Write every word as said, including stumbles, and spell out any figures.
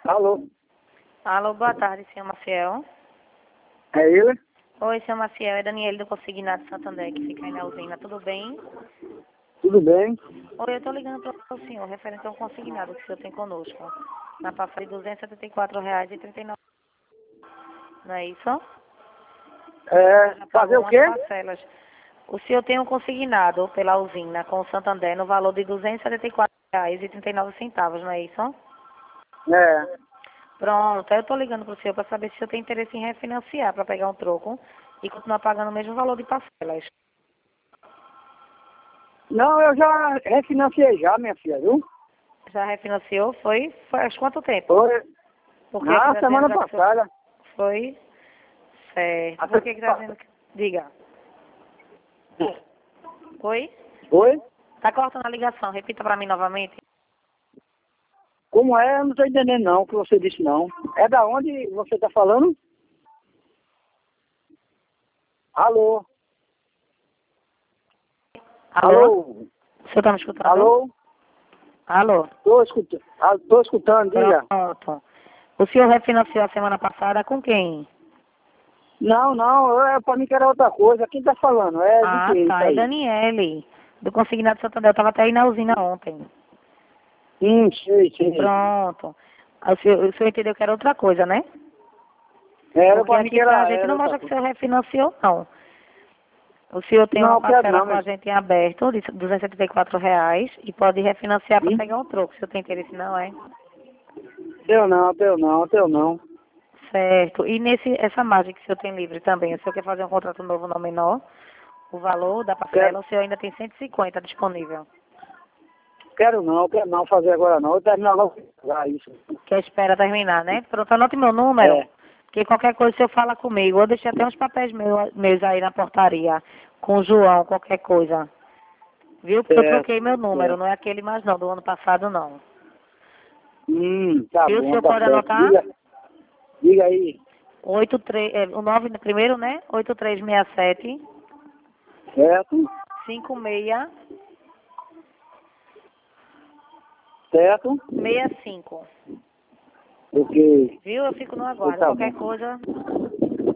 Alô? Alô, boa tarde, senhor Maciel. É ele? Oi, senhor Maciel, é Daniele do Consignado Santander, que fica aí na usina, tudo bem? Tudo bem? Oi, eu estou ligando para o senhor, referente ao consignado que o senhor tem conosco, na parcela de duzentos e setenta e quatro reais e trinta e nove centavos, não é isso? É, Já fazer pagou o umas quê? parcelas. O senhor tem um consignado pela usina com o Santander no valor de duzentos e setenta e quatro reais e trinta e nove centavos, não é isso? É. Pronto, eu estou ligando para o senhor para saber se o senhor tem interesse em refinanciar para pegar um troco e continuar pagando o mesmo valor de parcelas. Não, eu já refinanciei já, minha filha, viu? Já refinanciou? Foi? Faz quanto tempo? Foi Porque aqui na está dizendo semana já que o senhor passada. foi. Certo. A Por que que está semana dizendo que... Diga. passada. Oi? Foi? Está cortando a ligação. Repita para mim novamente. Como é? Eu não estou entendendo não o que você disse não. É da onde você está falando? Alô? Alô? Alô? O senhor está me escutando? Alô? Alô? Estou escutando, ah, tô escutando, diga. Pronto. O senhor refinanciou a semana passada com quem? Não, não, é, pra mim que era outra coisa. Quem tá falando? É de Ah, que isso tá. É aí? Daniele, do Consignado Santander. Eu estava até aí na usina ontem. Hum, sei, sei. Pronto. O senhor, o senhor entendeu que era outra coisa, né? Era Porque pra mim que aqui pra era, gente era não outra mostra que o coisa. senhor refinanciou, não. O senhor tem uma Não, quero parcela não, com a mas... gente em aberto de duzentos e setenta e quatro reais e pode refinanciar para Hum? pegar um troco. O senhor tem interesse, não é? Teu não, teu não, teu não. Certo. E nesse, essa margem que o senhor tem livre também, o senhor quer fazer um contrato novo não menor, o valor da Quero, parcela, o senhor ainda tem cento e cinquenta disponível. quero não, quero não fazer agora não. Eu termino logo de pagar isso. Que espera terminar, né? Pronto, anote meu número, É, que qualquer coisa o senhor fala comigo. Eu deixei até uns papéis meus, meus aí na portaria, com o João, qualquer coisa. Viu? Porque eu certo, troquei meu número, certo. não é aquele mais não, do ano passado não. Hum, tá Viu? O bom, senhor tá pode certo. anotar? Diga, diga aí. oito três, é, o nove primeiro, né? oito três seis sete, Certo, cinco seis certo. seis cinco. Ok, Viu? Eu fico no então aguardo. tá Qualquer bom. coisa,